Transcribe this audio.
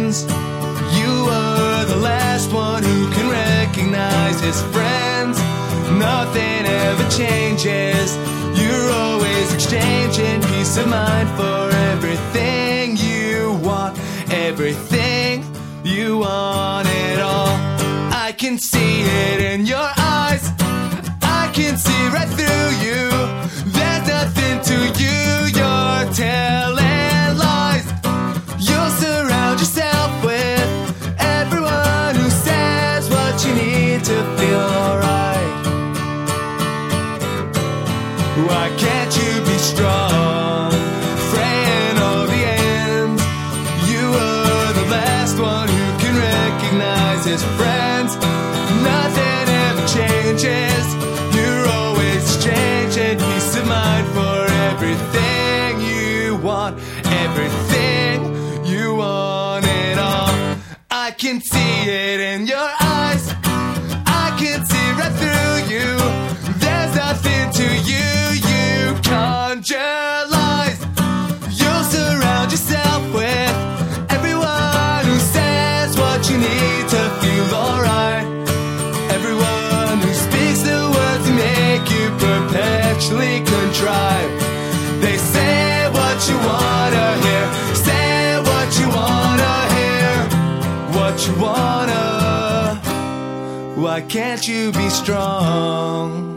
ends. You are the last one who can recognize his friends. Nothing ever changes. You're always exchanging peace of mind for everything you want. Everything you want it all. I can see it in your eyes. I can see right through you. There's nothing to you. You're telling lies. You'll surround yourself with everyone who says what you need to feel alright. Why can't you be strong? Fraying all the ends. You are the last one who can recognize his friends. Nothing ever changes. You're always exchanging peace of mind for everything you want. Everything you want it all. I can see it in your eyes. I can see right through you. There's nothing to you. You conjure lies. You'll surround yourself with everyone who says what you need to feel alright. Everyone who speaks the words that make you perpetually contrite. They say what you wanna hear. Say what you wanna hear. What you wanna. Why can't you be strong?